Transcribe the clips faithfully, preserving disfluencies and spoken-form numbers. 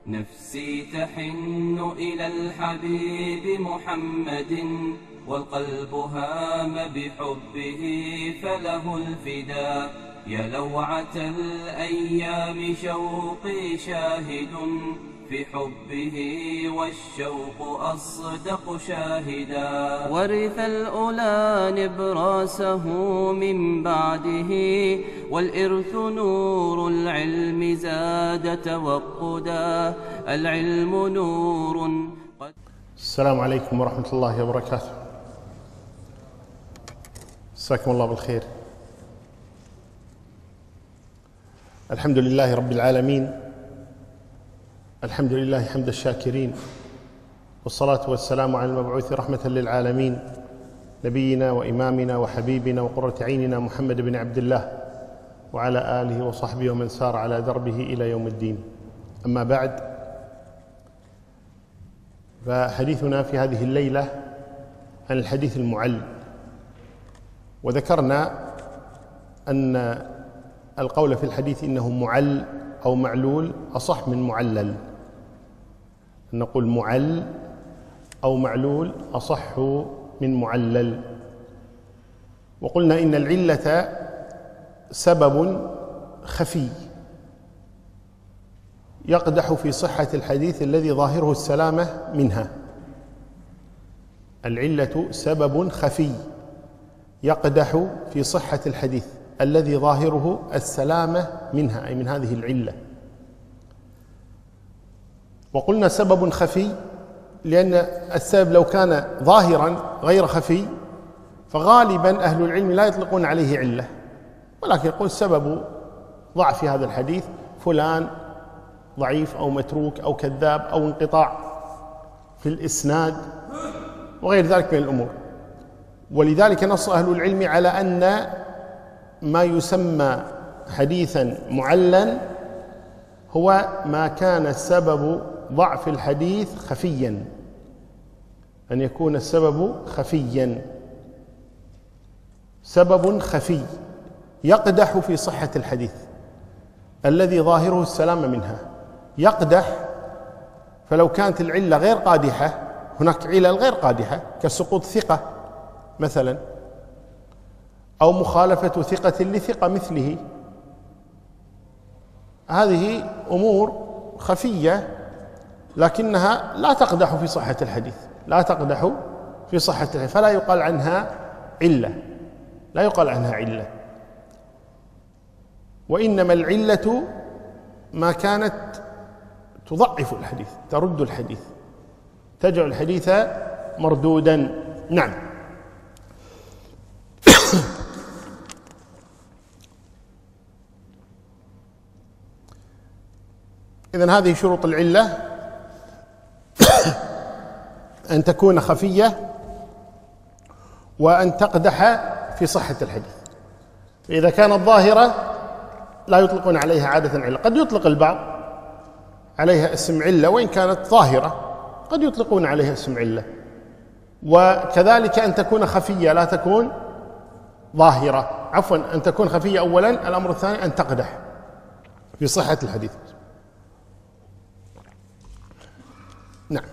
نفسي تحن إلى الحبيب محمد، والقلب هام بحبه فله الفداء. يا لوعة الأيام شوقي شاهد في حبه، والشوق أصدق شاهدا. ورث الأولى نبراسه من بعده، والإرث نور العلم زاد توقدا. العلم نور. السلام عليكم ورحمة الله وبركاته. مساكم الله بالخير. الحمد لله رب العالمين، الحمد لله حمد الشاكرين، والصلاة والسلام على المبعوث رحمة للعالمين، نبينا وإمامنا وحبيبنا وقرة عيننا محمد بن عبد الله، وعلى آله وصحبه ومن سار على دربه إلى يوم الدين. أما بعد، فحديثنا في هذه الليلة عن الحديث المعل. وذكرنا أن القول في الحديث إنه معل أو معلول أصح من معلل. نقول معل أو معلول أصح من معلل. وقلنا إن العلة سبب خفي يقدح في صحة الحديث الذي ظاهره السلامة منها. العلة سبب خفي يقدح في صحة الحديث الذي ظاهره السلامة منها، أي من هذه العلة. وقلنا سبب خفي لأن السبب لو كان ظاهرا غير خفي فغالبا أهل العلم لا يطلقون عليه علة، ولكن يقول سبب ضعف هذا الحديث فلان ضعيف أو متروك أو كذاب أو انقطاع في الإسناد وغير ذلك من الأمور. ولذلك نص أهل العلم على أن ما يسمى حديثا معلا هو ما كان سبب ضعف الحديث خفيا، أن يكون السبب خفيا، سبب خفي يقدح في صحة الحديث الذي ظاهره السلامة منها. يقدح، فلو كانت العلة غير قادحة، هناك علل غير قادحة كسقوط ثقة مثلا، أو مخالفة ثقة لثقة مثله، هذه أمور خفية لكنها لا تقدح في صحة الحديث، لا تقدح في صحة الحديث، فلا يقال عنها علة، لا يقال عنها علة. وإنما العلة ما كانت تضعف الحديث، ترد الحديث، تجعل الحديث مردودا. نعم. إذن هذه شروط العلة: أن تكون خفية، وأن تقدح في صحة الحديث. إذا كانت ظاهرة لا يطلقون عليها عادة علة، قد يطلق البعض عليها اسم علة وإن كانت ظاهرة، قد يطلقون عليها اسم علة. وكذلك أن تكون خفية لا تكون ظاهرة، عفوا أن تكون خفية أولا، الأمر الثاني أن تقدح في صحة الحديث. نعم.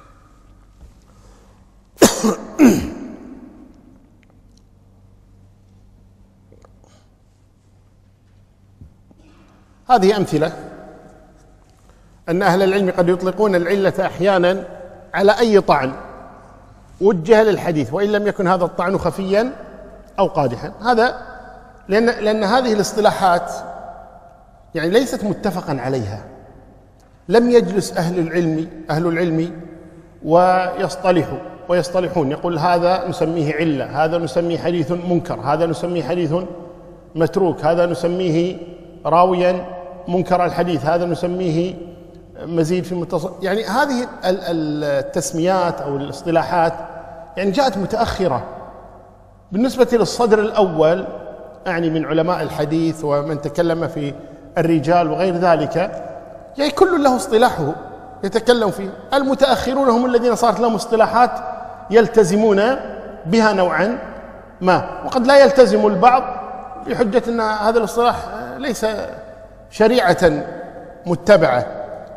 هذه أمثلة أن أهل العلم قد يطلقون العلة أحيانا على أي طعن وجه للحديث، وإن لم يكن هذا الطعن خفيا أو قادحا. هذا لأن, لأن هذه الاصطلاحات يعني ليست متفقا عليها، لم يجلس أهل العلم أهل العلم ويصطلحوا ويصطلحون، يقول هذا نسميه علة، هذا نسميه حديث منكر، هذا نسميه حديث متروك، هذا نسميه راويا منكر الحديث، هذا نسميه مزيد في متصل. يعني هذه التسميات أو الاصطلاحات يعني جاءت متأخرة بالنسبة للصدر الأول، أعني من علماء الحديث ومن تكلم في الرجال وغير ذلك، يعني كل له اصطلاحه يتكلم فيه. المتأخرون هم الذين صارت لهم اصطلاحات يلتزمون بها نوعا ما، وقد لا يلتزم البعض بحجة أن هذا الاصطلاح ليس شريعة متبعة.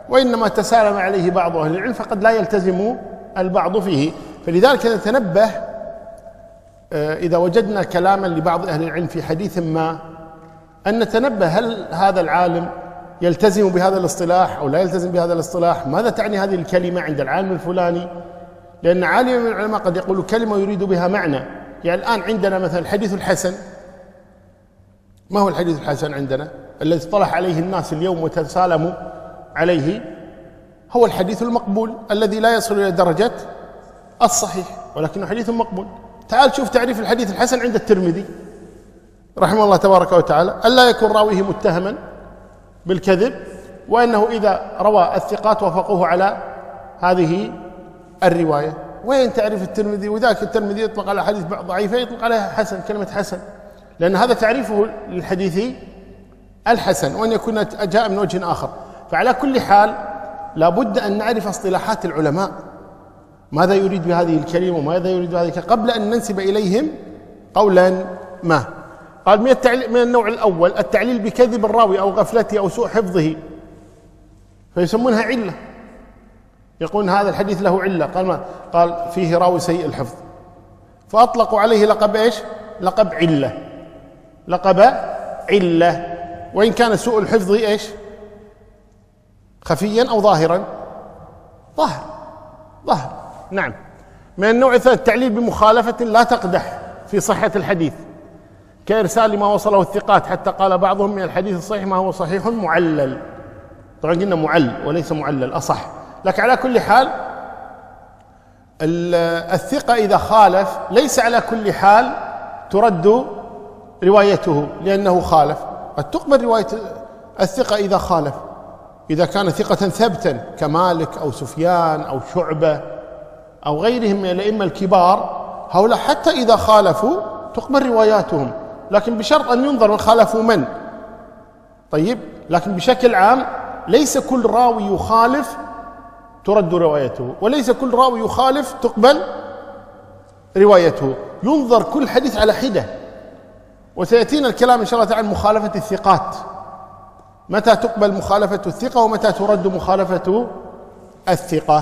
وإنما تسالم عليه بعض أهل العلم فقد لا يلتزم البعض فيه. فلذلك نتنبه إذا وجدنا كلاما لبعض أهل العلم في حديث ما أن نتنبه هل هذا العالم يلتزم بهذا الاصطلاح أو لا يلتزم بهذا الاصطلاح، ماذا تعني هذه الكلمة عند العالم الفلاني، لأن عالم من العلماء قد يقول كلمة يريد بها معنى. يعني الآن عندنا مثلا الحديث الحسن، ما هو الحديث الحسن عندنا الذي اصطلح عليه الناس اليوم وتسالموا عليه؟ هو الحديث المقبول الذي لا يصل إلى درجة الصحيح ولكنه حديث مقبول. تعال شوف تعريف الحديث الحسن عند الترمذي رحمه الله تبارك وتعالى: ألا يكون راويه متهما بالكذب، وأنه إذا روى الثقات وافقوه على هذه الرواية. وين تعريف الترمذي؟ وذاك الترمذي يطلق على حديث ضعيفة يطلق عليها حسن، كلمة حسن، لأن هذا تعريفه للحديث الحسن، وأن يكون جاء من وجه آخر. فعلى كل حال لابد أن نعرف اصطلاحات العلماء، ماذا يريد بهذه الكلمة وماذا يريد بهذه الكلمة قبل أن ننسب إليهم قولا ما. قال من, من النوع الأول التعليل بكذب الراوي أو غفلته أو سوء حفظه، فيسمونها علة، يقولون هذا الحديث له علة. قال ما قال فيه راوي سيء الحفظ، فأطلقوا عليه لقب إيش؟ لقب علة، لقب علة، وإن كان سوء الحفظ إيش؟ خفيا أو ظاهرا؟ ظاهر، ظاهر، نعم. من النوع الثاني التعليل بمخالفة لا تقدح في صحة الحديث، كإرسال ما وصله الثقات، حتى قال بعضهم من الحديث الصحيح ما هو صحيح معلل. طبعا قلنا معل وليس معلل أصح، لكن على كل حال الثقة إذا خالف ليس على كل حال ترد روايته لأنه خالف، قد تقبل رواية الثقة إذا خالف، إذا كان ثقة ثبتا كمالك أو سفيان أو شعبة أو غيرهم من الأئمة الكبار، هؤلاء حتى إذا خالفوا تقبل رواياتهم، لكن بشرط أن ينظر من خالفوا من. طيب، لكن بشكل عام ليس كل راوي يخالف ترد روايته، وليس كل راوي يخالف تقبل روايته، ينظر كل حديث على حدة. وسيأتينا الكلام إن شاء الله تعالى عن مخالفة الثقات، متى تقبل مخالفة الثقة ومتى ترد مخالفة الثقة.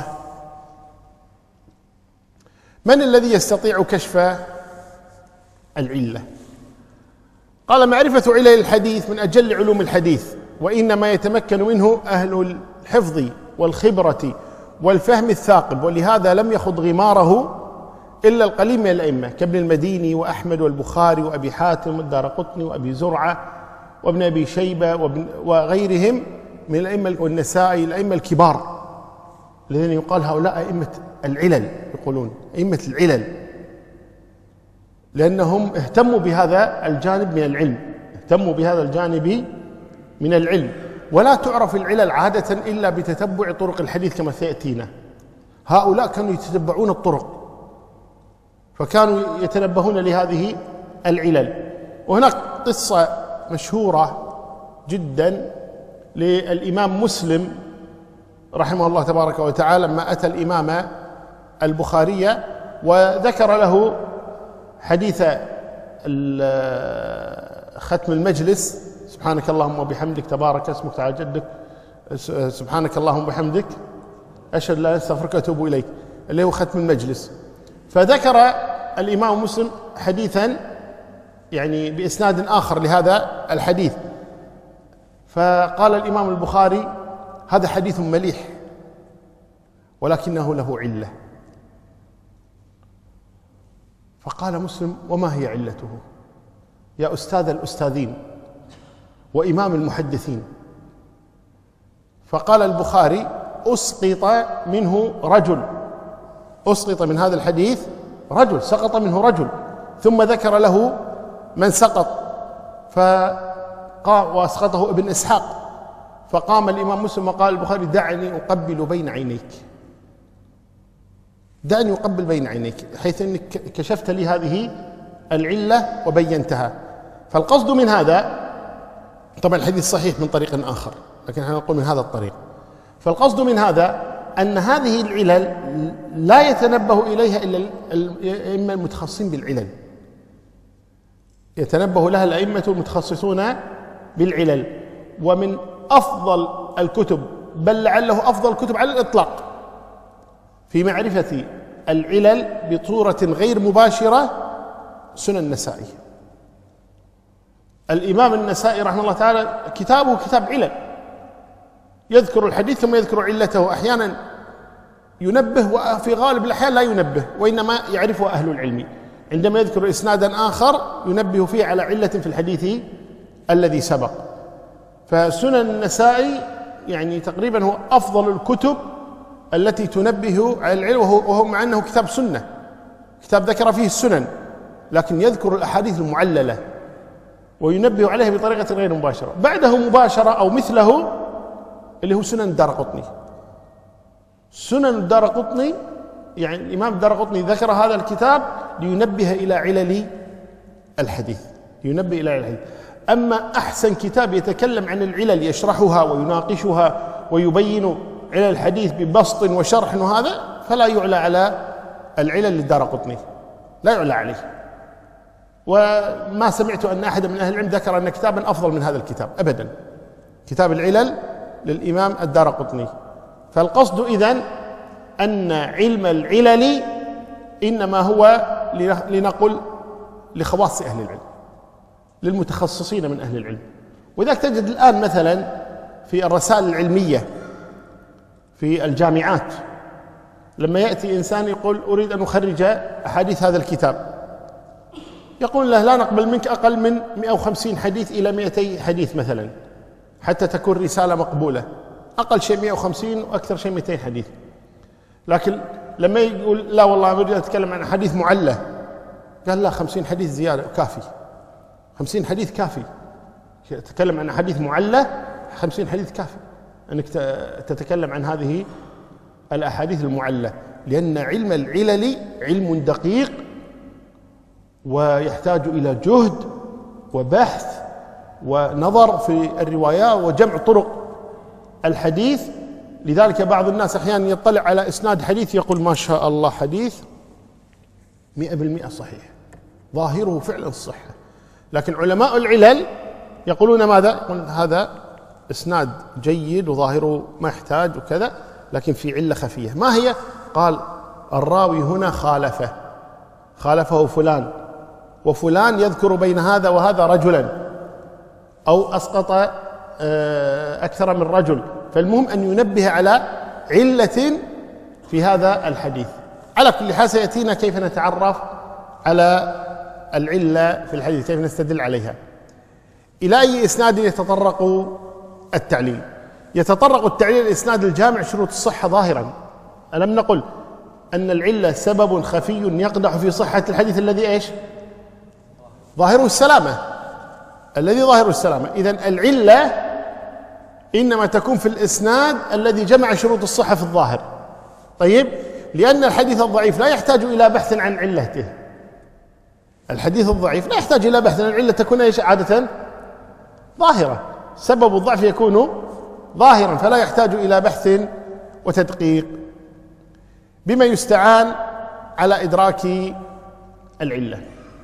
من الذي يستطيع كشف العلة؟ قال معرفة علل الحديث من أجل علوم الحديث، وإنما يتمكن منه أهل الحفظ والخبرة والفهم الثاقب، ولهذا لم يخض غماره إلا القليل من الأئمة كابن المديني وأحمد والبخاري وأبي حاتم والدارقطني وأبي زرعة وابن أبي شيبة وغيرهم من الأئمة والنسائي، الأئمة الكبار الذين يقال هؤلاء أئمة العلل، يقولون أئمة العلل، لأنهم اهتموا بهذا الجانب من العلم، اهتموا بهذا الجانب من العلم. ولا تعرف العلل عادة إلا بتتبع طرق الحديث كما سيأتينا. هؤلاء كانوا يتتبعون الطرق، فكانوا يتنبهون لهذه العلل. وهناك قصة مشهورة جدا للإمام مسلم رحمه الله تبارك وتعالى لما أتى الإمام البخاري وذكر له حديث ختم المجلس: سبحانك اللهم وبحمدك تبارك اسمك تعالى جدك، سبحانك اللهم وبحمدك أشهد لا إله إلا أنت أستغفرك وأتوب إليك، اللي هو ختم المجلس. فذكر الإمام مسلم حديثا يعني بإسناد آخر لهذا الحديث، فقال الإمام البخاري: هذا حديث مليح ولكنه له علة. فقال مسلم: وما هي علته يا أستاذ الأستاذين وإمام المحدثين؟ فقال البخاري: أسقط منه رجل، أسقط من هذا الحديث رجل، سقط منه رجل، ثم ذكر له من سقط، فقام وأسقطه ابن إسحاق. فقام الإمام مسلم وقال البخاري: دعني أقبل بين عينيك، دعني أقبل بين عينيك، حيث أنك كشفت لي هذه العلة وبينتها. فالقصد من هذا، طبعا الحديث صحيح من طريق آخر لكن نحن نقول من هذا الطريق، فالقصد من هذا أن هذه العلل لا يتنبه إليها إلا الأئمة المتخصصين بالعلل، يتنبه لها الأئمة المتخصصون بالعلل. ومن أفضل الكتب بل لعله أفضل الكتب على الإطلاق في معرفة العلل بصورة غير مباشرة سنن النسائي. الإمام النسائي رحمه الله تعالى كتابه كتاب علل، يذكر الحديث ثم يذكر علته، أحيانا ينبه وفي غالب الأحيان لا ينبه، وإنما يعرفه أهل العلم. عندما يذكر إسنادا آخر ينبه فيه على علة في الحديث الذي سبق. فسنن النسائي يعني تقريبا هو أفضل الكتب التي تنبه على العلم، وهو مع أنه كتاب سنة، كتاب ذكر فيه السنن لكن يذكر الأحاديث المعللة وينبه عليها بطريقة غير مباشرة. بعده مباشرة أو مثله اللي هو سنن الدارقطني. سنن الدارقطني يعني الإمام الدارقطني ذكر هذا الكتاب لينبه إلى علل الحديث، ينبه إلى علل الحديث. أما أحسن كتاب يتكلم عن العلل يشرحها ويناقشها ويبين علل الحديث ببسط وشرح وهذا، فلا يعلى على العلل للدارقطني، لا يعلى عليه. وما سمعت أن أحد من أهل العلم ذكر أن كتابا أفضل من هذا الكتاب أبدا، كتاب العلل للإمام الدارقطني. فالقصد إذن أن علم العلل إنما هو لنقل لخواص أهل العلم، للمتخصصين من أهل العلم. وذلك تجد الآن مثلا في الرسائل العلمية في الجامعات لما يأتي إنسان يقول أريد أن أخرج أحاديث هذا الكتاب، يقول له لا نقبل منك أقل من مئة وخمسين حديث إلى مئتي حديث مثلا حتى تكون رسالة مقبولة، أقل شيء مئة وخمسين وأكثر شيء مئتين حديث. لكن لما يقول لا والله أريد أن أتكلم عن حديث معلة، قال لا خمسين حديث زيادة كافي، خمسين حديث كافي. تتكلم عن حديث معلة خمسين حديث كافي أنك تتكلم عن هذه الأحاديث المعلة، لأن علم العلل علم دقيق ويحتاج إلى جهد وبحث ونظر في الروايات وجمع طرق الحديث. لذلك بعض الناس أحيانا يطلع على إسناد حديث يقول ما شاء الله حديث مئة بالمئة صحيح، ظاهره فعلا الصحة، لكن علماء العلل يقولون ماذا؟ يقولون هذا إسناد جيد وظاهره ما يحتاج وكذا، لكن في علة خفية. ما هي؟ قال الراوي هنا خالفه، خالفه فلان وفلان يذكر بين هذا وهذا رجلا، أو أسقط أكثر من رجل. فالمهم أن ينبه على علة في هذا الحديث. على كل حال سيأتينا كيف نتعرف على العلة في الحديث، كيف نستدل عليها. إلى أي إسناد يتطرق التعليل؟ يتطرق التعليل الإسناد الجامع شروط الصحة ظاهرا. ألم نقل أن العلة سبب خفي يقدح في صحة الحديث الذي إيش؟ ظاهره السلامة، الذي ظاهره السلامة. إذن العلة إنما تكون في الإسناد الذي جمع شروط الصحة في الظاهر. طيب، لأن الحديث الضعيف لا يحتاج إلى بحث عن علته، الحديث الضعيف لا يحتاج إلى بحث عن العلة، تكون إيش عادة؟ ظاهرة، سبب الضعف يكون ظاهرا فلا يحتاج إلى بحث وتدقيق. بما يستعان على إدراك العلة؟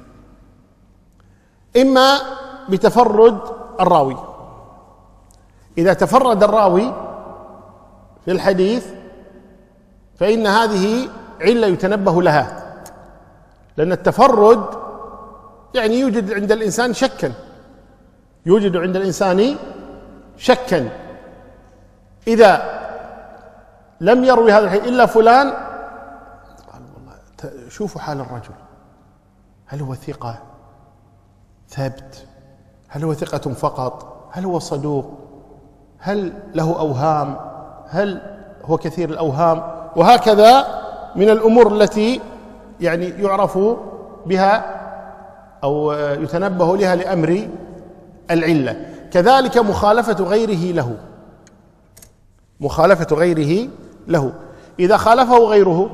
إما بتفرد الراوي، إذا تفرد الراوي في الحديث فإن هذه علة يتنبه لها، لأن التفرد يعني يوجد عند الإنسان شكا، يوجد عند الإنسان شكا. إذا لم يروي هذا الحديث إلا فلان، قال والله شوفوا حال الرجل، هل هو ثقة ثبت؟ هل هو ثقة فقط؟ هل هو صدوق؟ هل له أوهام؟ هل هو كثير الأوهام؟ وهكذا من الأمور التي يعني يعرف بها أو يتنبه لها لأمر العلة. كذلك مخالفة غيره له، مخالفة غيره له، إذا خالفه غيره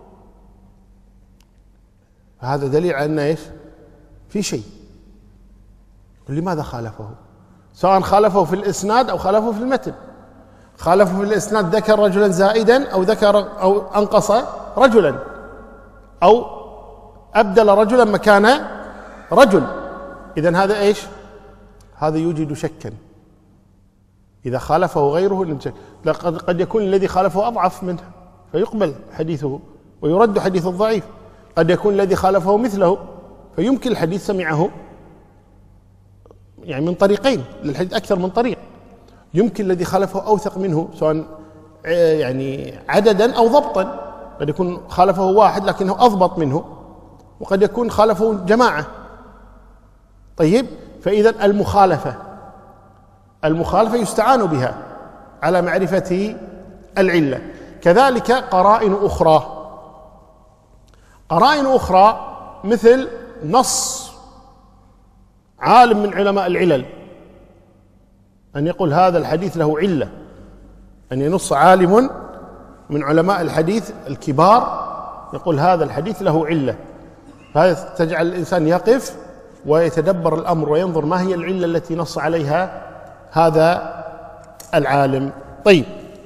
هذا دليل على أن إيش؟ في شيء. لماذا خالفه؟ سواء خالفه في الإسناد أو خالفه في المتن. خالفه في الإسناد ذكر رجلا زائدا أو ذكر أو أنقص رجلا أو أبدل رجلا مكان رجل، إذن هذا إيش؟ هذا يوجد شكا. إذا خالفه غيره، لقد قد يكون الذي خالفه أضعف منه فيقبل حديثه ويرد حديث الضعيف، قد يكون الذي خالفه مثله فيمكن الحديث سمعه يعني من طريقين، للحديث أكثر من طريق، يمكن الذي خالفه أوثق منه سواء يعني عددا أو ضبطا، قد يكون خالفه واحد لكنه أضبط منه، وقد يكون خالفه جماعة. طيب، فإذا المخالفة المخالفة يستعان بها على معرفة العلة. كذلك قرائن أخرى قرائن أخرى مثل نص عالم من علماء العلل أن يقول هذا الحديث له علة، أن ينص عالم من علماء الحديث الكبار يقول هذا الحديث له علة، فهذا تجعل الإنسان يقف ويتدبر الأمر وينظر ما هي العلة التي نص عليها هذا العالم. طيب،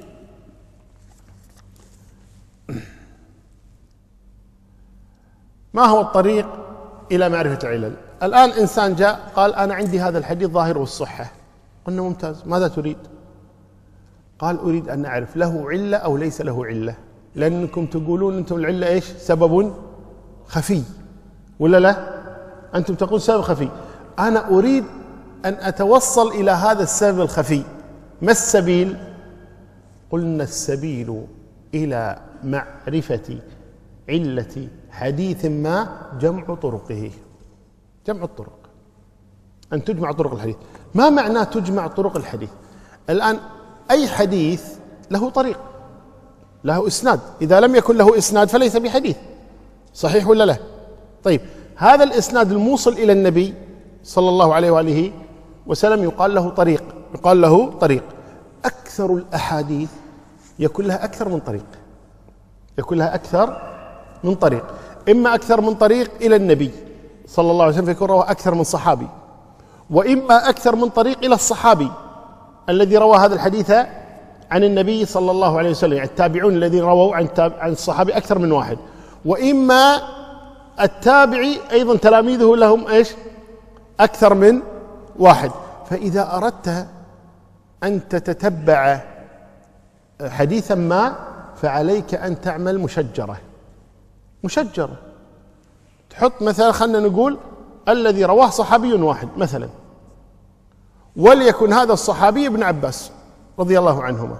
ما هو الطريق إلى معرفة العلل؟ الآن إنسان جاء قال أنا عندي هذا الحديث ظاهر الصحة، قلنا ممتاز، ماذا تريد؟ قال أريد أن أعرف له علة أو ليس له علة، لأنكم تقولون أنتم العلة إيش؟ سبب خفي، ولا لا؟ أنتم تقول سبب خفي، أنا أريد أن أتوصل إلى هذا السبب الخفي. ما السبيل؟ قلنا السبيل إلى معرفة علة حديث ما جمع طرقه. جمع الطرق، أن تجمع طرق الحديث. ما معنى تجمع طرق الحديث؟ الآن أي حديث له طريق، له إسناد، إذا لم يكن له إسناد فليس بحديث، صحيح ولا لا؟ طيب، هذا الإسناد الموصل إلى النبي صلى الله عليه وآله وسلم يقال له طريق، يقال له طريق. أكثر الأحاديث يكون لها أكثر من طريق، يكون لها أكثر من طريق، إما أكثر من طريق إلى النبي صلى الله عليه وسلم فيكون رواه أكثر من صحابي، وإما أكثر من طريق إلى الصحابي الذي روى هذا الحديث عن النبي صلى الله عليه وسلم، يعني التابعون الذين رووا عن عن الصحابي أكثر من واحد، وإما التابعي أيضا تلاميذه لهم إيش؟ أكثر من واحد. فإذا أردت أن تتتبع حديثا ما فعليك أن تعمل مشجرة مشجرة تحط مثلا، خلنا نقول الذي رواه صحابي واحد مثلا، وليكن هذا الصحابي ابن عباس رضي الله عنهما،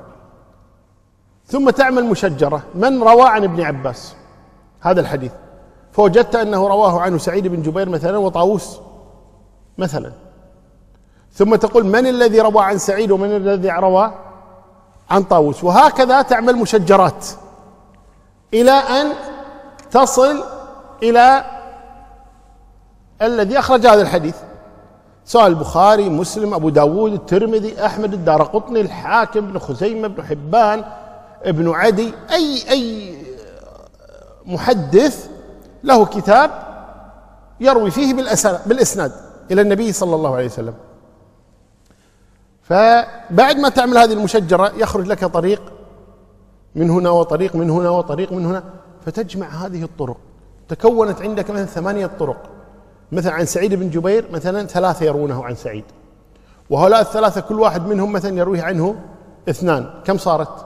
ثم تعمل مشجرة من روى عن ابن عباس هذا الحديث، فوجدت أنه رواه عنه سعيد بن جبير مثلا وطاووس مثلا، ثم تقول من الذي روى عن سعيد ومن الذي روى عن طاووس، وهكذا تعمل مشجرات إلى أن تصل إلى الذي أخرج هذا الحديث، سواء البخاري، مسلم، أبو داود، الترمذي، أحمد، الدارقطني، الحاكم، ابن خزيمة، ابن حبان، ابن عدي، أي أي محدث له كتاب يروي فيه بالإسناد إلى النبي صلى الله عليه وسلم. فبعد ما تعمل هذه المشجرة يخرج لك طريق من هنا وطريق من هنا وطريق من هنا، فتجمع هذه الطرق، تكونت عندك مثلا ثمانية طرق، مثلا عن سعيد بن جبير مثلا ثلاثة يروونه عن سعيد، وهؤلاء الثلاثة كل واحد منهم مثلا يرويه عنه اثنان، كم صارت؟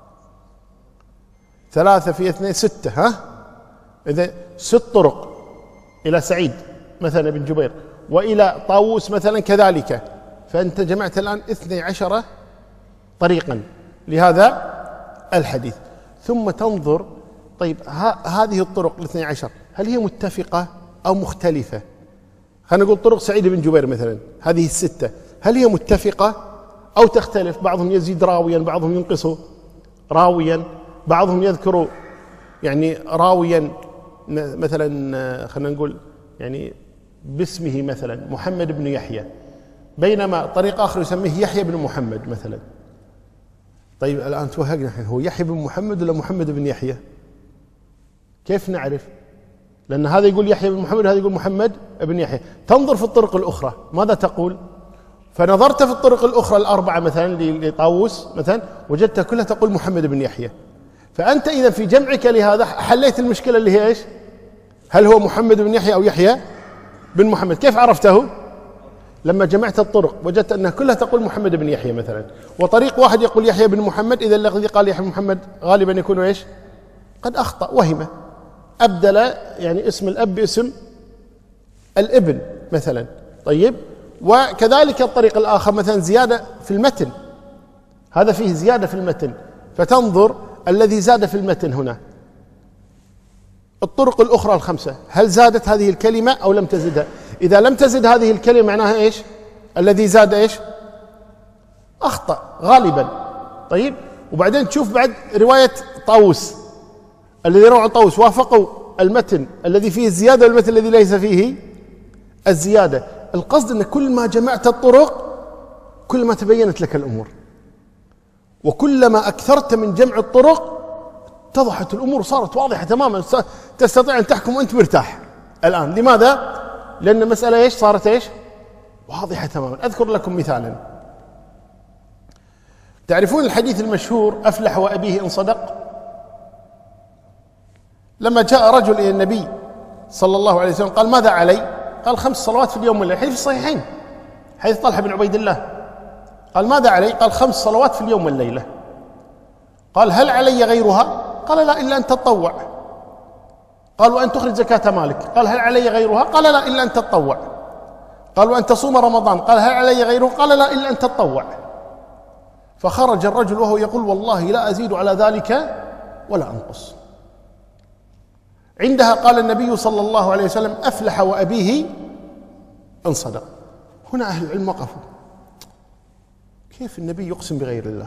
ثلاثة في اثنين ستة، ها؟ إذا ست طرق إلى سعيد مثلا بن جبير، وإلى طاووس مثلا كذلك، فأنت جمعت الآن اثني عشر طريقا لهذا الحديث. ثم تنظر طيب هذه الطرق الاثني عشر هل هي متفقة أو مختلفة؟ خلينا نقول طرق سعيد بن جبير مثلا هذه الستة هل هي متفقة أو تختلف؟ بعضهم يزيد راويا، بعضهم ينقص راويا، بعضهم يذكر يعني راويا مثلا خلينا نقول يعني باسمه مثلا محمد بن يحيى، بينما طريق آخر يسميه يحيى بن محمد مثلا. طيب الآن توهقنا الحين، هو يحيى بن محمد ولا محمد بن يحيى؟ كيف نعرف؟ لأن هذا يقول يحيى بن محمد وهذا يقول محمد بن يحيى. تنظر في الطرق الأخرى ماذا تقول؟ فنظرت في الطرق الأخرى الأربعة مثلا لطاووس مثلا وجدتها كلها تقول محمد بن يحيى، فأنت إذا في جمعك لهذا حليت المشكلة اللي هي إيش؟ هل هو محمد بن يحيى أو يحيى بن محمد؟ كيف عرفته؟ لما جمعت الطرق وجدت أنها كلها تقول محمد بن يحيى مثلا، وطريق واحد يقول يحيى بن محمد، إذا الذي قال يحيى بن محمد غالبا يكون إيش؟ قد أخطأ وهم، أبدل يعني اسم الأب باسم الابن مثلا. طيب، وكذلك الطريق الآخر مثلا زيادة في المتن، هذا فيه زيادة في المتن، فتنظر الذي زاد في المتن هنا الطرق الأخرى الخمسة هل زادت هذه الكلمة أو لم تزدها؟ إذا لم تزد هذه الكلمة معناها إيش؟ الذي زاد إيش؟ أخطأ غالبا. طيب، وبعدين تشوف بعد رواية طاووس، الذي روى عن طاووس وافقوا المتن الذي فيه الزيادة والمتن الذي ليس فيه الزيادة. القصد أن كل ما جمعت الطرق كل ما تبينت لك الأمور، وكلما أكثرت من جمع الطرق اتضحت الأمور، صارت واضحة تماما، تستطيع أن تحكم وأنت مرتاح الآن. لماذا؟ لأن المسألة إيش؟ صارت إيش؟ واضحة تماما. أذكر لكم مثالا. تعرفون الحديث المشهور أفلح وأبيه إن صدق؟ لما جاء رجل إلى النبي صلى الله عليه وسلم قال ماذا علي؟ قال خمس صلوات في اليوم والليلة، حديث في الصحيحين حديث طلحة بن عبيد الله. قال ماذا علي؟ قال خمس صلوات في اليوم والليلة. قال هل علي غيرها؟ قال لا إلا أن تتطوع. قال وأن تخرج زكاة مالك. قال هل علي غيرها؟ قال لا إلا أن تتطوع. قال وأن تصوم رمضان. قال هل علي غيره؟ قال لا إلا أن تتطوع. فخرج الرجل وهو يقول والله لا أزيد على ذلك ولا أنقص. عندها قال النبي صلى الله عليه وسلم أفلح وأبيه إن صدق. هنا أهل العلم وقفوا، كيف النبي يقسم بغير الله؟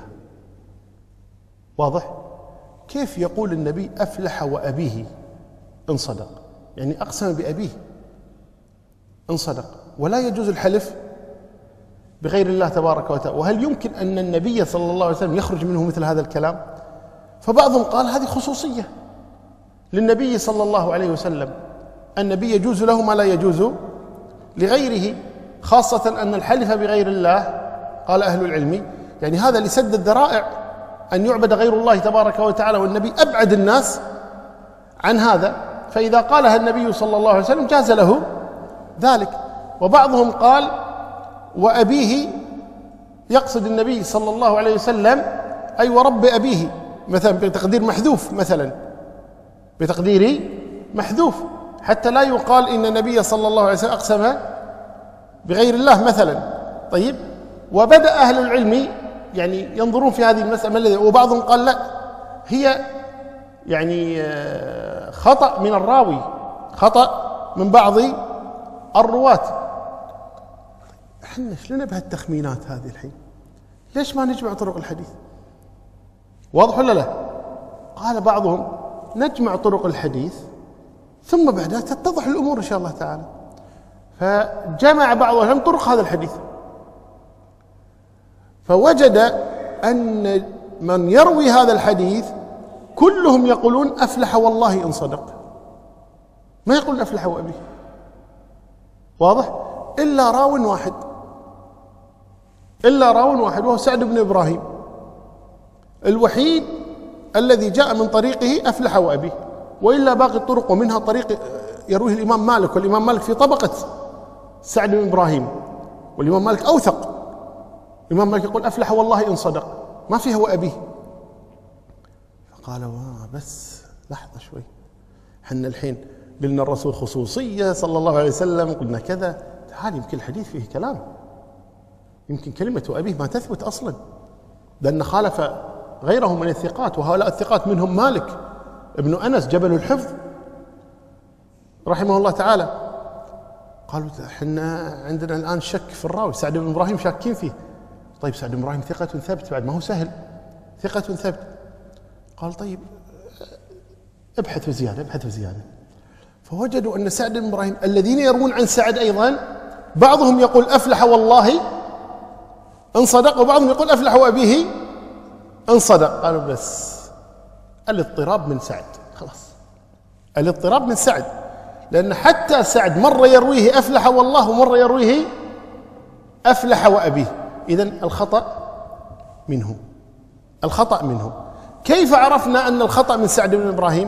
واضح؟ كيف يقول النبي أفلح وأبيه إن صدق؟ يعني أقسم بأبيه إن صدق، ولا يجوز الحلف بغير الله تبارك وتعالى. وهل يمكن أن النبي صلى الله عليه وسلم يخرج منه مثل هذا الكلام؟ فبعضهم قال هذه خصوصية للنبي صلى الله عليه وسلم، النبي يجوز له ما لا يجوز لغيره، خاصة أن الحلف بغير الله قال أهل العلم يعني هذا لسد الذرائع أن يعبد غير الله تبارك وتعالى، والنبي أبعد الناس عن هذا، فإذا قالها النبي صلى الله عليه وسلم جاز له ذلك. وبعضهم قال وأبيه يقصد النبي صلى الله عليه وسلم أي ورب أبيه، مثلا بتقدير محذوف، مثلا بتقدير محذوف، حتى لا يقال إن النبي صلى الله عليه وسلم أقسم بغير الله مثلا. طيب، وبدأ أهل العلم يعني ينظرون في هذه المسألة، وبعضهم قال لا هي يعني خطأ من الراوي، خطأ من بعض الرواة. احنا شلون بهالتخمينات هذه الحين؟ ليش ما نجمع طرق الحديث؟ واضح ولا لا؟ قال بعضهم نجمع طرق الحديث ثم بعدها تتضح الأمور إن شاء الله تعالى. فجمع بعضهم طرق هذا الحديث، فوجد أن من يروي هذا الحديث كلهم يقولون أفلح والله إن صدق، ما يقول أفلح وأبيه، واضح؟ إلا راو واحد، إلا راو واحد وهو سعد بن إبراهيم الوحيد الذي جاء من طريقه أفلح وأبيه، وإلا باقي الطرق ومنها طريق يرويه الإمام مالك، والإمام مالك في طبقة سعد بن إبراهيم، والإمام مالك أوثق. الإمام مالك يقول أفلح والله إن صدق، ما فيها وأبيه. فقال بس لحظة شوي، حنا الحين قلنا الرسول خصوصية صلى الله عليه وسلم، قلنا كذا، تعال يمكن الحديث فيه كلام، يمكن كلمة وأبيه ما تثبت أصلا، لأن خالف غيره من الثقات، وهؤلاء الثقات منهم مالك ابن أنس جبل الحفظ رحمه الله تعالى. قالوا احنا عندنا الآن شك في الراوي سعد بن إبراهيم، شاكين فيه. طيب سعد بن إبراهيم ثقة ثبت، بعد ما هو سهل، ثقة ثبت. قال طيب ابحثوا زيادة، ابحثوا زيادة. فوجدوا أن سعد بن إبراهيم الذين يروون عن سعد أيضا بعضهم يقول أفلح والله إن صدق، وبعضهم يقول أفلح وأبيه إن صدق. قالوا بس الاضطراب من سعد، خلاص الاضطراب من سعد، لأن حتى سعد مرة يرويه أفلح والله ومرة يرويه أفلح وأبيه، إذن الخطأ منه، الخطأ منه. كيف عرفنا أن الخطأ من سعد بن إبراهيم؟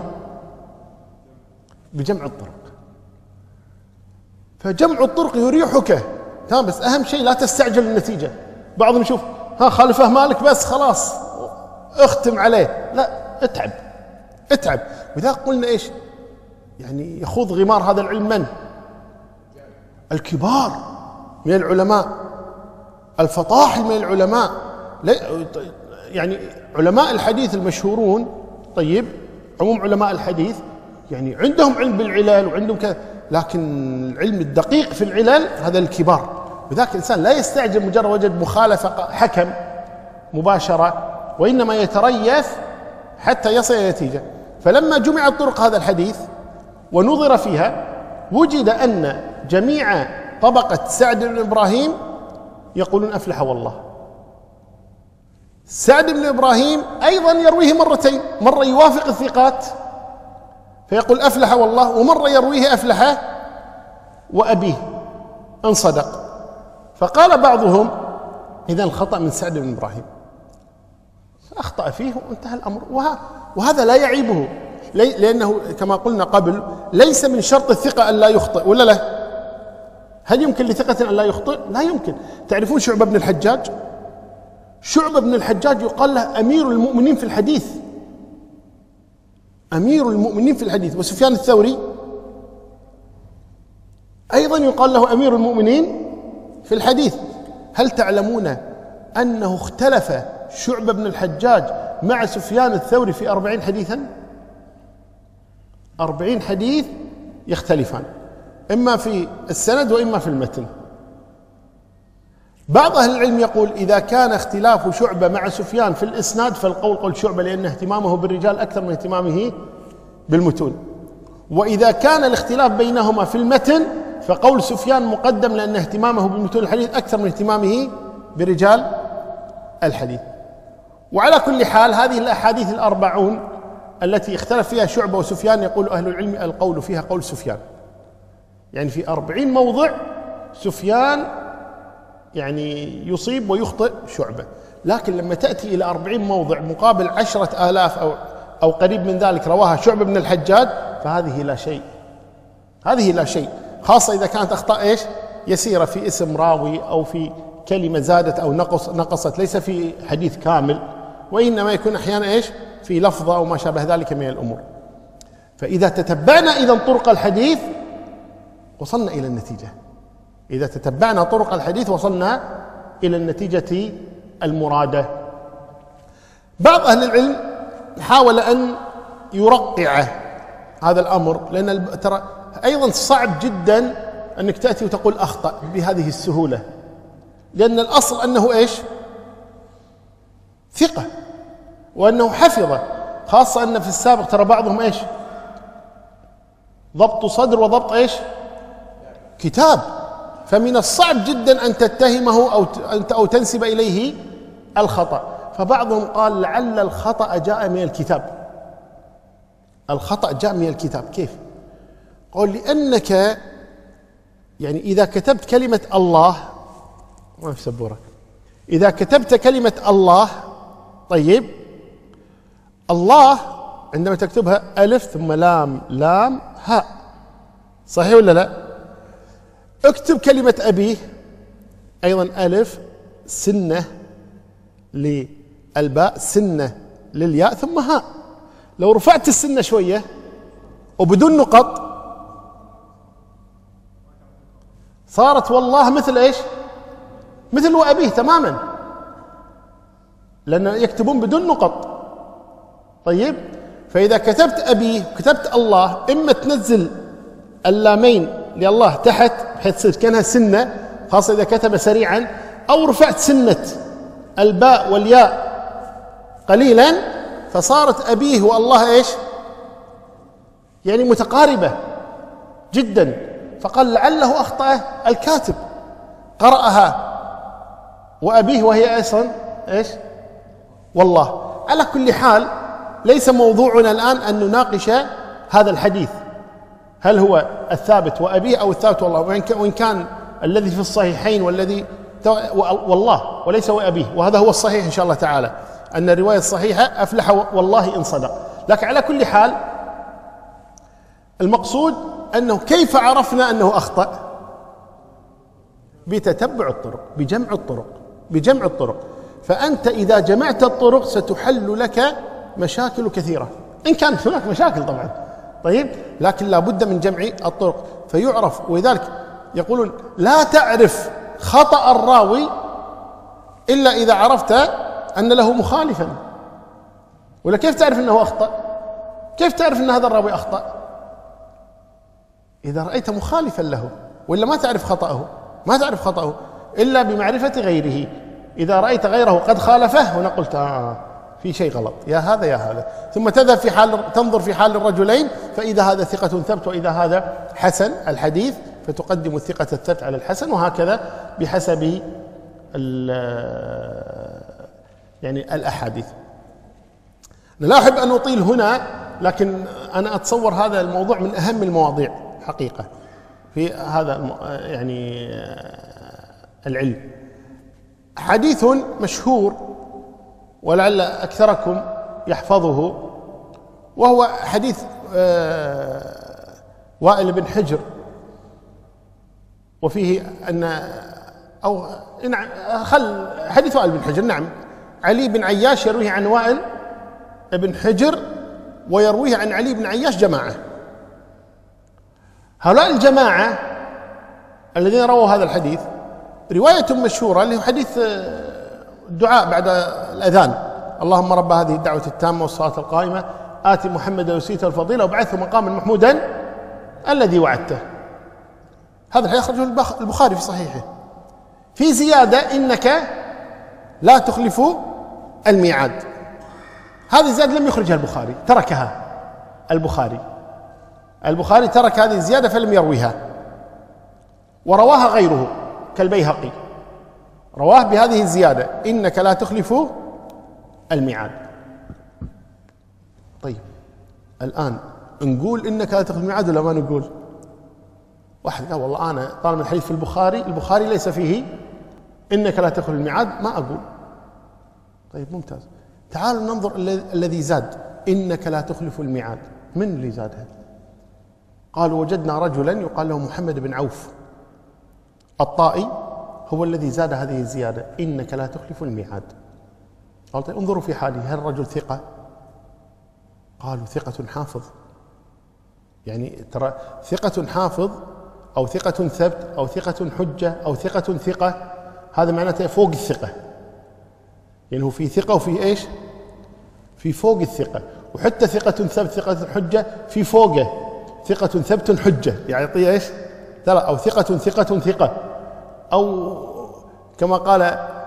بجمع الطرق. فجمع الطرق يريحك تمام، بس أهم شيء لا تستعجل النتيجة. بعضهم يشوف ها خالفه مالك بس خلاص اختم عليه، لا، اتعب اتعب. وإذا قلنا إيش يعني يخوض غمار هذا العلم من؟ الكبار من العلماء، الفطاحل من العلماء، يعني علماء الحديث المشهورون. طيب عموم علماء الحديث يعني عندهم علم بالعلل وعندهم كذا، لكن العلم الدقيق في العلل هذا الكبار. وذاك الإنسان لا يستعجل مجرد وجد مخالفة حكم مباشرة، وإنما يتريث حتى يصل إلى نتيجة. فلما جمعت طرق هذا الحديث ونظر فيها وجد أن جميع طبقة سعد بن إبراهيم يقولون أفلح والله. سعد بن إبراهيم أيضا يرويه مرتين، مرة يوافق الثقات فيقول أفلح والله، ومرة يرويه أفلح وأبيه إن صدق. فقال بعضهم إذا الخطأ من سعد بن إبراهيم، أخطأ فيه وانتهى الأمر. وهذا لا يعيبه، لأنه كما قلنا قبل ليس من شرط الثقة أن لا يخطئ، ولا لا؟ هل يمكن لثقة أن لا يخطئ؟ لا يمكن. تعرفون شعبة بن الحجاج؟ شعبة بن الحجاج يقال له أمير المؤمنين في الحديث، أمير المؤمنين في الحديث. وسفيان الثوري أيضا يقال له أمير المؤمنين في الحديث. هل تعلمون أنه اختلف شعبة بن الحجاج مع سفيان الثوري في أربعين حديثا؟ أربعين حديث يختلفان، إما في السند وإما في المتن. بعض أهل العلم يقول إذا كان اختلاف شعبة مع سفيان في الإسناد فالقول قول شعبة، لأن اهتمامه بالرجال أكثر من اهتمامه بالمتون. وإذا كان الاختلاف بينهما في المتن فقول سفيان مقدم، لأن اهتمامه بالمتون الحديث أكثر من اهتمامه برجال الحديث. وعلى كل حال هذه الأحاديث الأربعون التي اختلف فيها شعبة وسفيان يقول أهل العلم القول فيها قول سفيان، يعني في أربعين موضع سفيان يعني يصيب ويخطئ شعبة. لكن لما تأتي إلى أربعين موضع مقابل عشرة آلاف أو أو قريب من ذلك رواها شعبة بن الحجاج، فهذه لا شيء، هذه لا شيء، خاصة إذا كانت أخطاء إيش يسيرة في اسم راوي أو في كلمة زادت أو نقص نقصت، ليس في حديث كامل، وإنما يكون أحيانا إيش في لفظة أو ما شابه ذلك من الأمور. فإذا تتبعنا إذا طرق الحديث وصلنا إلى النتيجة، إذا تتبعنا طرق الحديث وصلنا إلى النتيجة المرادة. بعض أهل العلم حاول أن يرقع هذا الأمر، لأن ترى أيضا صعب جدا أنك تأتي وتقول أخطأ بهذه السهولة، لأن الأصل أنه إيش ثقة وأنه حفظه، خاصة أن في السابق ترى بعضهم إيش ضبط صدر وضبط إيش كتاب، فمن الصعب جدا أن تتهمه أو أو تنسب إليه الخطأ. فبعضهم قال لعل الخطأ جاء من الكتاب، الخطأ جاء من الكتاب. كيف؟ قال لأنك يعني إذا كتبت كلمة الله، ما في سبورة، إذا كتبت كلمة الله، طيب الله عندما تكتبها ألف ثم لام لام هاء، صحيح ولا لا؟ اكتب كلمة أبيه أيضا ألف سنة للباء سنة للياء ثم هاء. لو رفعت السنة شوية وبدون نقط صارت والله مثل إيش مثل وأبيه تماما، لأن يكتبون بدون نقط. طيب فإذا كتبت أبيه كتبت الله، إما تنزل اللامين لله تحت بحيث تصير كأنها سنة، خاصة إذا كتب سريعا، أو رفعت سنة الباء والياء قليلا فصارت أبيه والله إيش يعني متقاربة جدا. فقال لعله أخطأ الكاتب، قرأها وأبيه وهي أصلا إيش والله. على كل حال ليس موضوعنا الآن أن نناقش هذا الحديث، هل هو الثابت وأبيه أو الثابت والله، وإن كان الذي في الصحيحين والذي والله وليس وأبيه، وهذا هو الصحيح إن شاء الله تعالى، أن الرواية الصحيحة أفلح والله إن صدق. لكن على كل حال المقصود أنه كيف عرفنا أنه أخطأ؟ بتتبع الطرق، بجمع الطرق، بجمع الطرق. فأنت إذا جمعت الطرق ستحل لك مشاكل كثيرة، إن كانت هناك مشاكل طبعا، طيب، لكن لا بد من جمع الطرق فيعرف. ولذلك يقولون لا تعرف خطأ الراوي إلا إذا عرفت أن له مخالفا. ولا كيف تعرف أنه أخطأ؟ كيف تعرف أن هذا الراوي أخطأ؟ إذا رأيت مخالفا له، وإلا ما تعرف خطأه، ما تعرف خطأه إلا بمعرفة غيره. إذا رأيت غيره قد خالفه هنا قلت آه في شيء غلط، يا هذا يا هذا. ثم تذهب في حال تنظر في حال الرجلين، فإذا هذا ثقة ثبت وإذا هذا حسن الحديث فتقدم الثقة الثبت على الحسن، وهكذا بحسب يعني الأحاديث. أنا لا أحب أن أطيل هنا، لكن أنا أتصور هذا الموضوع من أهم المواضيع حقيقة في هذا يعني العلم. حديث مشهور ولعل أكثركم يحفظه، وهو حديث وائل بن حجر، وفيه أن أو خل حديث وائل بن حجر، نعم، علي بن عياش يرويه عن وائل بن حجر ويرويه عن علي بن عياش جماعة. هؤلاء الجماعة الذين رووا هذا الحديث رواية مشهورة اللي هو حديث الدعاء بعد الأذان: اللهم رب هذه الدعوة التامة والصلاة القائمة آت محمدا الوسيلة والفضيلة وابعثه مقاما محمودا الذي وعدته. هذا الحديث أخرجه البخاري في صحيحه، في زيادة إنك لا تخلف الميعاد. هذه الزيادة لم يخرجها البخاري، تركها البخاري البخاري ترك هذه الزيادة فلم يرويها، ورواها غيره كالبيهقي، رواه بهذه الزيادة: إنك لا تخلف الميعاد. طيب الآن نقول إنك لا تخلف الميعاد ولا ما نقول؟ واحد قال والله أنا طالما الحديث في البخاري البخاري ليس فيه إنك لا تخلف الميعاد، ما أقول. طيب ممتاز، تعالوا ننظر الذي زاد إنك لا تخلف الميعاد، من اللي زادها؟ قالوا وجدنا رجلا يقال له محمد بن عوف الطائي هو الذي زاد هذه الزيادة: إنك لا تخلف الميعاد. قال طيب انظروا في حاله، هل الرجل ثقة؟ قالوا ثقة حافظ. يعني ترى ثقة حافظ أو ثقة ثبت أو ثقة حجة أو ثقة ثقة، هذا معناته فوق الثقة، يعني هو في ثقة وفي إيش؟ في فوق الثقة. وحتى ثقة ثبت ثقة حجة في فوقه ثقة ثبت حجة، يعني يعطيه إيش؟ ترى أو ثقة ثقة ثقة، أو كما قال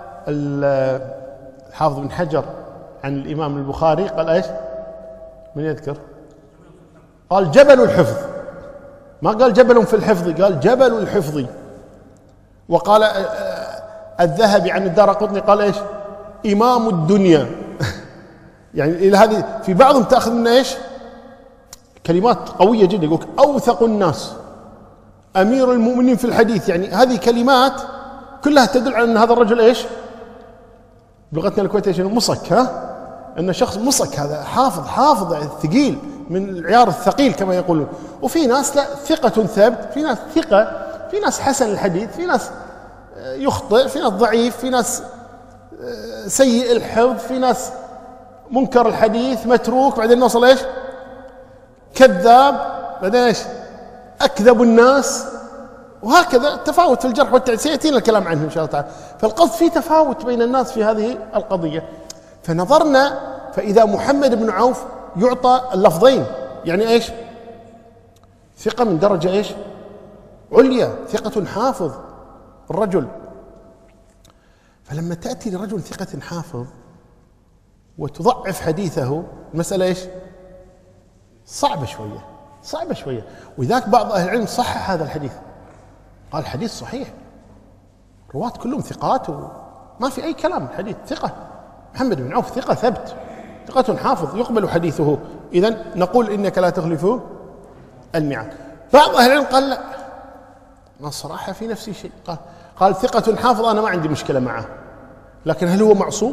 الحافظ بن حجر عن الإمام البخاري قال إيش؟ من يذكر؟ قال جبل الحفظ، ما قال جبل في الحفظ، قال جبل الحفظ. وقال الذهبي عن الدارقطني قال إيش؟ إمام الدنيا. يعني إلى هذه في بعضهم تأخذ منه إيش؟ كلمات قوية جدا، يقول أوثق الناس، أمير المؤمنين في الحديث. يعني هذه كلمات كلها تدل على أن هذا الرجل إيش؟ بلغتنا الكويتية مصك، ها؟ أن شخص مصك، هذا حافظ حافظ يعني ثقيل من العيار الثقيل كما يقولون. وفي ناس لا، ثقة ثبت، في ناس ثقة، في ناس حسن الحديث، في ناس يخطئ، في ناس ضعيف، في ناس سيء الحفظ، في ناس منكر الحديث متروك، بعدين نوصل إيش؟ كذاب، بعدين إيش؟ أكذب الناس، وهكذا تفاوت في الجرح والتعديل سيأتينا الكلام عنه إن شاء الله تعالى. فالقصد في تفاوت بين الناس في هذه القضية. فنظرنا فإذا محمد بن عوف يعطى اللفظين، يعني إيش؟ ثقة من درجة إيش؟ عليا، ثقة حافظ الرجل. فلما تأتي لرجل ثقة حافظ وتضعف حديثه، المسألة إيش؟ صعبة شوية، صعبة شوية. وذاك بعض أهل العلم صحح هذا الحديث، قال الحديث صحيح، رواة كلهم ثقات وما في أي كلام، الحديث ثقة، محمد بن عوف ثقة ثبت، ثقة حافظ يقبل حديثه، إذن نقول إنك لا تخلف الميعاد. بعض أهل العلم قال لا، أنا الصراحة في نفسي شيء، قال قال ثقة حافظ أنا ما عندي مشكلة معه، لكن هل هو معصوم؟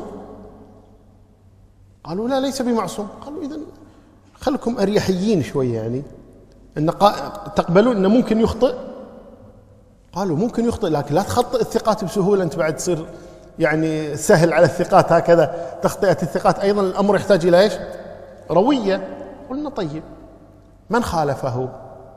قالوا لا ليس بمعصوم. قالوا إذن خلكم أريحيين شوية، يعني أن تقبلون أنه ممكن يخطئ. قالوا ممكن يخطئ، لكن لا تخطئ الثقات بسهولة، أنت بعد تصير يعني سهل على الثقات هكذا تخطئة الثقات. أيضا الأمر يحتاج إلى إيش؟ روية. قلنا طيب من خالفه؟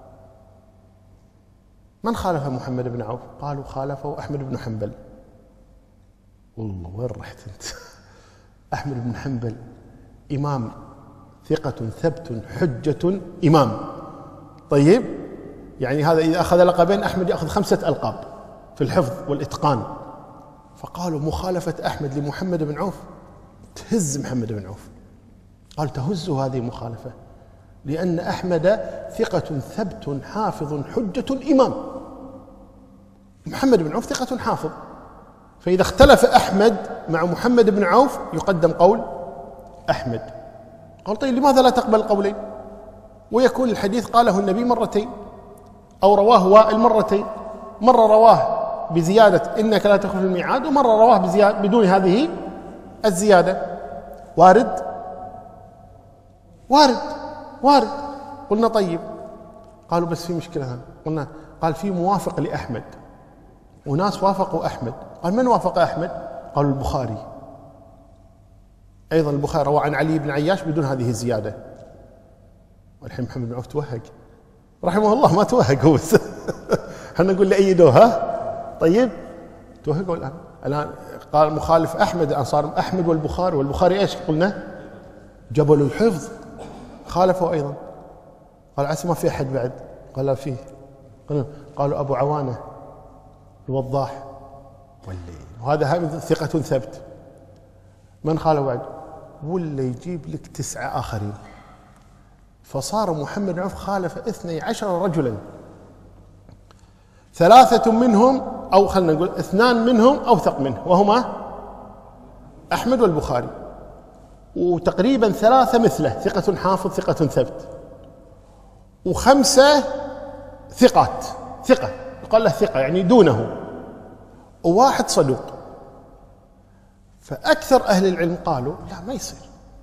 من خالف محمد بن عوف؟ قالوا خالفه أحمد بن حنبل. والله وين رحت أنت؟ أحمد بن حنبل إمام ثقة ثبت حجة إمام. طيب يعني هذا إذا أخذ لقبين أحمد يأخذ خمسة ألقاب في الحفظ والإتقان. فقالوا مخالفة أحمد لمحمد بن عوف تهز محمد بن عوف. قال تهزه هذه المخالفة، لأن أحمد ثقة ثبت حافظ حجة إمام، محمد بن عوف ثقة حافظ، فإذا اختلف أحمد مع محمد بن عوف يقدم قول أحمد. قال طيب لماذا لا تقبل القولين ويكون الحديث قاله النبي مرتين أو رواه وائل مرتين، مرة رواه بزيادة إنك لا تخلف الميعاد، ومرة رواه بزيادة بدون هذه الزيادة. وارد وارد وارد. قلنا طيب. قالوا بس في مشكلة. قلنا قال في موافق لأحمد وناس وافقوا أحمد. قال من وافق أحمد؟ قالوا البخاري. أيضا البخاري روى عن علي بن عياش بدون هذه الزيادة. والحين محمد بن عوف توهق رحمه الله. ما توهق هو بس احنا نقول لأيدوه. ها طيب توهقوا الآن. الآن قال مخالف أحمد، الآن صار أحمد والبخاري. والبخاري إيش قلنا؟ جبل الحفظ. خالفوا أيضا. قال عسى ما في أحد بعد. قال لا فيه. قالوا أبو عوانة الوضاح والليل، وهذا ثقة ثبت. من خالف بعد؟ ولا يجيب لك تسعة آخرين. فصار محمد بن عوف خالف اثني عشر رجلا، ثلاثة منهم أو خلنا نقول اثنان منهم أوثق منه وهما أحمد والبخاري، وتقريبا ثلاثة مثله ثقة حافظ ثقة ثبت، وخمسة ثقات ثقة يقال له ثقة يعني دونه، وواحد صدوق. فأكثر أهل العلم قالوا لا ما يصير،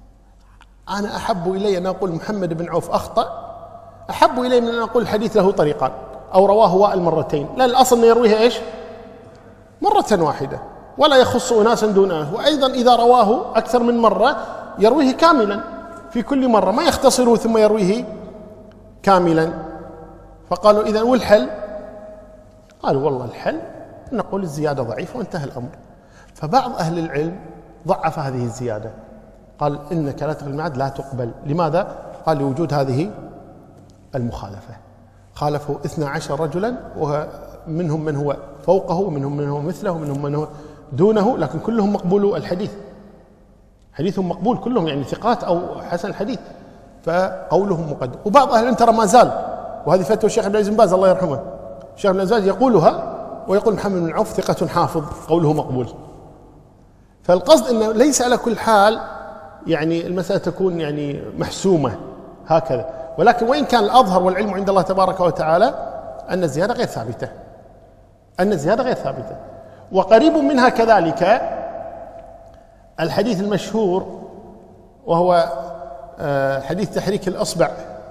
أنا أحب إلي أن أقول محمد بن عوف أخطأ أحب إلي من أن أقول الحديث له طريقان أو رواه وائل مرتين. لا، الأصل أن يرويه إيش؟ مرة واحدة، ولا يخص أناسا دون أناس. وأيضا إذا رواه أكثر من مرة يرويه كاملا في كل مرة، ما يختصره ثم يرويه كاملا. فقالوا إذا والحل؟ قالوا والله الحل نقول الزيادة ضعيفة وانتهى الأمر. فبعض أهل العلم ضعف هذه الزيادة، قال إنك لا تقبل الميعاد لا تقبل. لماذا؟ قال لوجود هذه المخالفة. خالفه اثنا عشر رجلا، ومنهم من هو فوقه ومنهم من هو مثله ومنهم من هو دونه، لكن كلهم مقبول الحديث، حديثهم مقبول كلهم، يعني ثقات أو حسن الحديث، فقولهم مقدم. وبعض أهل العلم ترى ما زال، وهذه فتوى الشيخ عبد العزيز بن باز الله يرحمه، الشيخ عبد العزيز يقولها ويقول محمد بن عوف ثقة حافظ قوله مقبول. فالقصد أنه ليس على كل حال يعني المسألة تكون يعني محسومة هكذا، ولكن وإن كان الأظهر والعلم عند الله تبارك وتعالى أن الزيادة غير ثابتة، أن الزيادة غير ثابتة. وقريب منها كذلك الحديث المشهور وهو حديث تحريك الأصبع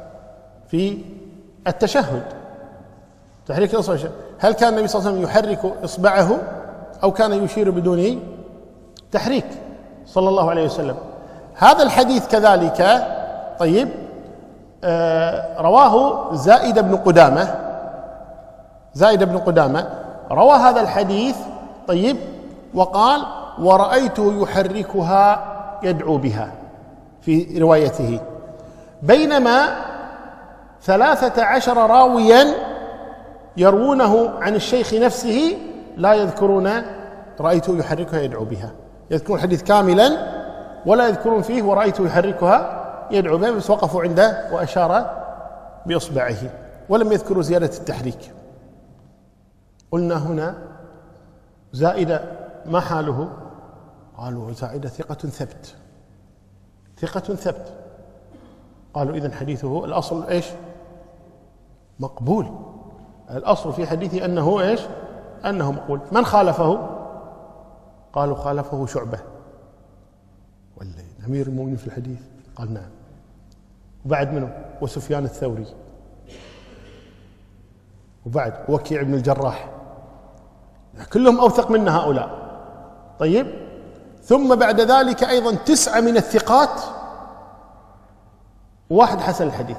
في التشهد. تحريك الأصبع، هل كان النبي صلى الله عليه وسلم يحرك إصبعه أو كان يشير بدون تحريك صلى الله عليه وسلم؟ هذا الحديث كذلك طيب آه رواه زائد بن قدامة، زائد بن قدامة روى هذا الحديث طيب، وقال ورأيته يحركها يدعو بها في روايته، بينما ثلاثة عشر راويا يروونه عن الشيخ نفسه لا يذكرون رأيته يحركها يدعو بها، يذكرون الحديث كاملا ولا يذكرون فيه ورأيته يحركها يدعو بها، بس وقفوا عنده وأشار بإصبعه ولم يذكروا زيادة التحريك. قلنا هنا زائدة ما حاله؟ قالوا زائدة ثقة ثبت، ثقة ثبت. قالوا إذن حديثه الأصل إيش؟ مقبول. الأصل في حديثه أنه إيش؟ أنه مقبول. من خالفه؟ قالوا خالفه شعبة والليل أمير المؤمنين في الحديث. قال نعم. وبعد منه وسفيان الثوري، وبعد وكيع بن الجراح كلهم أوثق من هؤلاء. طيب، ثم بعد ذلك أيضا تسعة من الثقات واحد حسن الحديث.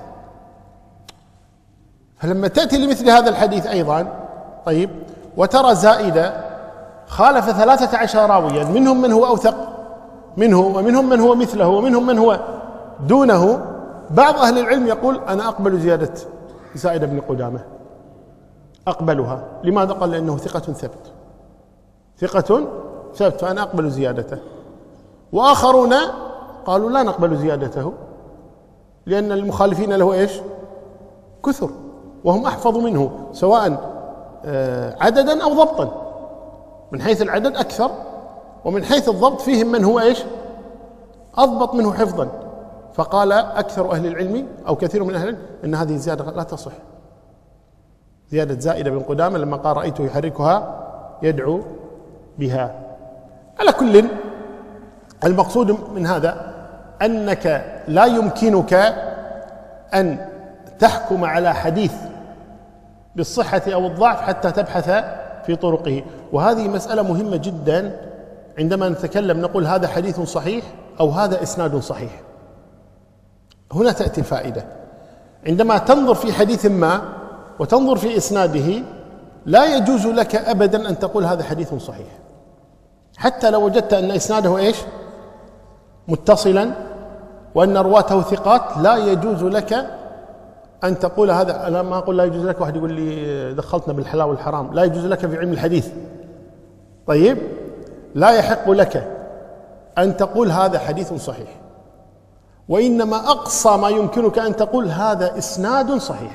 فلما تأتي لمثل هذا الحديث أيضا، طيب، وترى زائدة خالف ثلاثة عشر راويا، منهم من هو أوثق منه ومنهم من هو مثله ومنهم من هو دونه، بعض أهل العلم يقول أنا أقبل زيادة زائدة بن قدامة، أقبلها. لماذا؟ قال لأنه ثقة ثبت، ثقة ثبت، فأنا أقبل زيادته. وآخرون قالوا لا نقبل زيادته، لأن المخالفين له إيش؟ كثر، وهم أحفظ منه سواء عددا أو ضبطا. من حيث العدد أكثر، ومن حيث الضبط فيهم من هو إيش؟ أضبط منه حفظا. فقال أكثر أهل العلم أو كثير من أهل العلم أن هذه الزيادة لا تصح، زيادة زائدة بن قدامة لما قال رأيته يحركها يدعو بها. على كل، المقصود من هذا أنك لا يمكنك أن تحكم على حديث بالصحة أو الضعف حتى تبحث في طرقه. وهذه مسألة مهمة جدا. عندما نتكلم نقول هذا حديث صحيح أو هذا إسناد صحيح، هنا تأتي الفائدة. عندما تنظر في حديث ما وتنظر في إسناده، لا يجوز لك أبدا أن تقول هذا حديث صحيح، حتى لو وجدت أن إسناده إيش؟ متصلا وأن رواته ثقات. لا يجوز لك أن تقول هذا. أنا ما أقول لا يجوز لك، واحد يقول لي دخلتنا بالحلال والحرام. لا يجوز لك في علم الحديث. طيب، لا يحق لك أن تقول هذا حديث صحيح، وإنما أقصى ما يمكنك أن تقول هذا إسناد صحيح.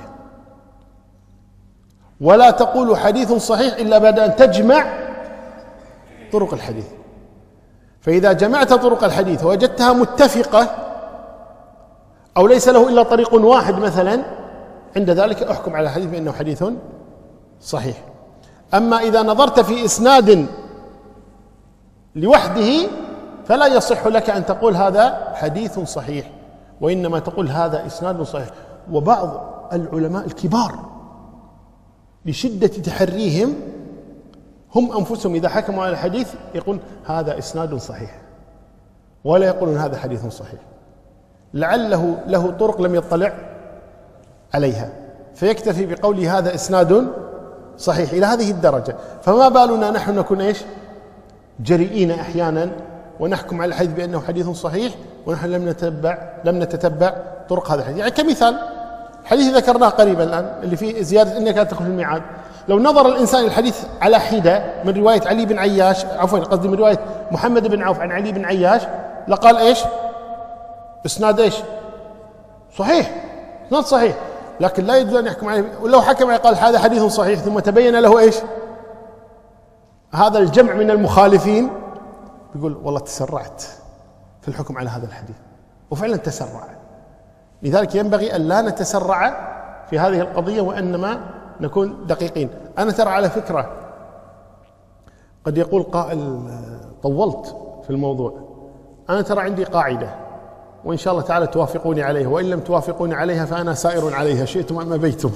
ولا تقول حديث صحيح إلا بعد أن تجمع طرق الحديث. فإذا جمعت طرق الحديث ووجدتها متفقة أو ليس له إلا طريق واحد مثلا، عند ذلك أحكم على الحديث بأنه حديث صحيح. أما إذا نظرت في إسناد لوحده فلا يصح لك أن تقول هذا حديث صحيح، وإنما تقول هذا إسناد صحيح. وبعض العلماء الكبار لشدة تحريهم هم أنفسهم إذا حكموا على الحديث يقول هذا إسناد صحيح، ولا يقولون هذا حديث صحيح، لعله له طرق لم يطلع عليها، فيكتفي بقول هذا إسناد صحيح إلى هذه الدرجة. فما بالنا نحن نكون إيش؟ جريئين أحيانا ونحكم على الحديث بأنه حديث صحيح ونحن لم نتبع لم نتتبع طرق هذا الحديث. يعني كمثال حديث ذكرناه قريبا الآن اللي فيه زيادة إنك لا تدخل في الميعاد، لو نظر الإنسان الحديث على حدة من رواية علي بن عياش، عفوا قصدي من رواية محمد بن عوف عن علي بن عياش، لقال إيش؟ إسناد إيش؟ صحيح، إسناد صحيح. لكن لا يجوز أن يحكم عليه. ولو حكم عليه قال هذا حديث صحيح ثم تبين له إيش؟ هذا الجمع من المخالفين، بيقول والله تسرعت في الحكم على هذا الحديث، وفعلا تسرع. لذلك ينبغي أن لا نتسرع في هذه القضية، وإنما نكون دقيقين. أنا ترى على فكرة قد يقول قائل طولت في الموضوع، أنا ترى عندي قاعدة وإن شاء الله تعالى توافقوني عليها، وإن لم توافقوني عليها فأنا سائر عليها شئتم أم أبيتم.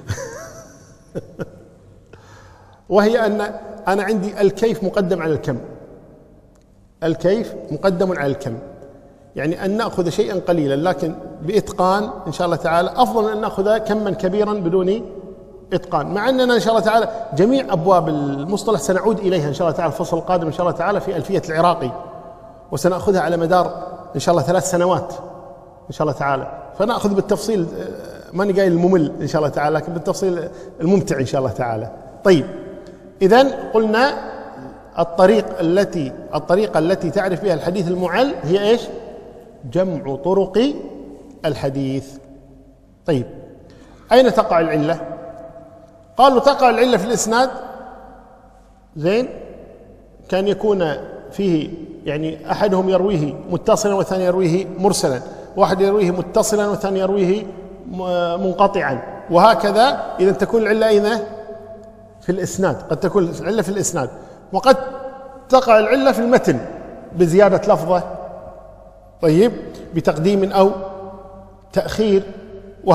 وهي أن أنا عندي الكيف مقدم على الكم، الكيف مقدم على الكم، يعني أن نأخذ شيئا قليلا لكن بإتقان إن شاء الله تعالى أفضل من أن نأخذ كما كبيرا بدون إتقان. مع أننا إن شاء الله تعالى جميع أبواب المصطلح سنعود إليها إن شاء الله تعالى الفصل القادم إن شاء الله تعالى في ألفية العراقي، وسنأخذها على مدار إن شاء الله ثلاث سنوات إن شاء الله تعالى، فنأخذ بالتفصيل، ماني قايل الممل إن شاء الله تعالى لكن بالتفصيل الممتع إن شاء الله تعالى. طيب، إذن قلنا الطريق التي الطريقة التي تعرف بها الحديث المعل هي إيش؟ جمع طرق الحديث. طيب، أين تقع العلة؟ قالوا تقع العلة في الإسناد. زين، كان يكون فيه يعني أحدهم يرويه متصلا والثاني يرويه مرسلا، واحد يرويه متصلا والثاني يرويه منقطعا، وهكذا. إذا تكون العلة أين؟ في الإسناد. قد تكون العلة في الإسناد، وقد تقع العلة في المتن بزيادة لفظة، طيب، بتقديم أو تأخير،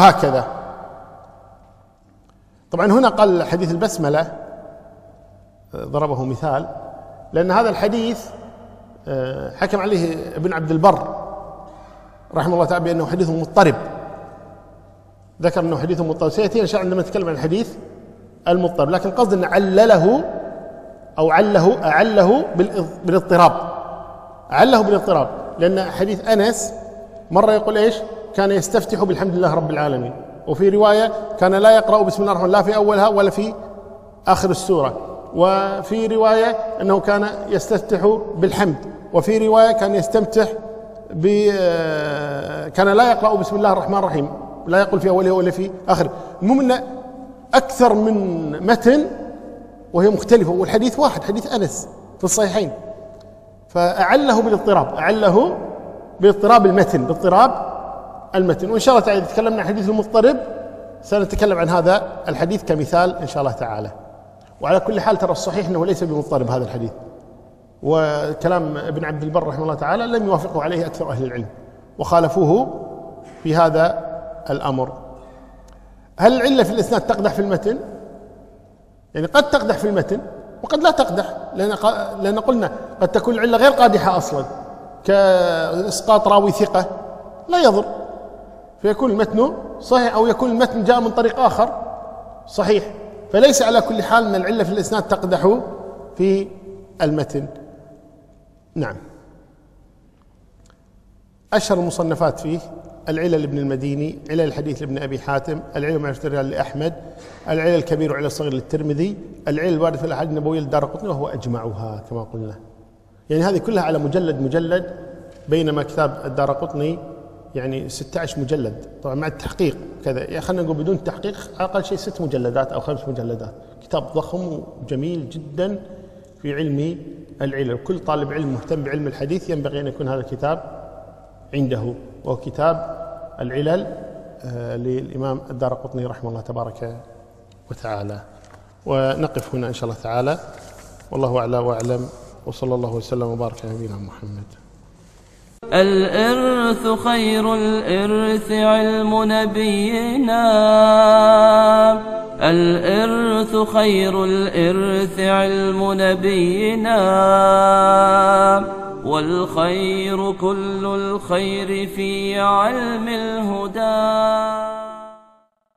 وهكذا. طبعا هنا قال حديث البسملة ضربه مثال، لأن هذا الحديث حكم عليه ابن عبد البر رحمه الله تعالى بأنه حديث مضطرب، ذكر أنه حديث مضطرب، سيأتي إن شاء الله عندما نتكلم عن الحديث المضطرب، لكن قصد أن علله أو عله أعله بالاضطراب، أعله بالاضطراب، لأن حديث أنس مرة يقول إيش؟ كان يستفتح بالحمد لله رب العالمين، وفي رواية كان لا يقرأ بسم الله الرحمن الرحيم لا في أولها ولا في آخر السورة، وفي رواية أنه كان يستفتح بالحمد، وفي رواية كان يستمتح ب كان لا يقرأ بسم الله الرحمن الرحيم، لا يقول في أوله ولا في آخره. المهم أن أكثر من متن وهي مختلفة، والحديث واحد، حديث أنس في الصحيحين، فأعله بالاضطراب، أعله باضطراب المتن، باضطراب المتن. وإن شاء الله تعالى إذا تكلمنا عن الحديث المضطرب سنتكلم عن هذا الحديث كمثال إن شاء الله تعالى. وعلى كل حال ترى الصحيح أنه ليس بمضطرب هذا الحديث، وكلام ابن عبد البر رحمه الله تعالى لم يوافقه عليه أكثر أهل العلم وخالفوه في هذا الأمر. هل العلة في الإسناد تقدح في المتن؟ يعني قد تقدح في المتن وقد لا تقدح، لأن لأن قلنا قد تكون العلة غير قادحة أصلا كإسقاط راوي ثقة لا يضر، فيكون المتن صحيح، أو يكون المتن جاء من طريق آخر صحيح، فليس على كل حال من العلة في الإسناد تقدح في المتن. نعم. أشهر المصنفات فيه العلل لابن المديني، علل الحديث لابن أبي حاتم، العلل معرفة الرجال لأحمد، العلل الكبير وعلل الصغير للترمذي، العلل الواردة في الأحاديث النبوية للدارقطني، وهو أجمعها كما قلنا. يعني هذه كلها على مجلد مجلد، بينما كتاب الدارقطني يعني ستة عشر مجلد طبعا مع التحقيق كذا، يعني خلينا نقول بدون تحقيق أقل شيء ست مجلدات أو خمس مجلدات، كتاب ضخم وجميل جدا في علم العلل. كل طالب علم مهتم بعلم الحديث ينبغي أن يكون هذا الكتاب عنده، وهو كتاب العلل للإمام الدارقطني رحمه الله تبارك وتعالى. ونقف هنا إن شاء الله تعالى، والله أعلى وأعلم، وصلى الله وسلم وبارك على نبينا محمد. الإرث خير الإرث علم نبينا، الإرث خير الإرث علم نبينا، والخير كل الخير في علم الهدى.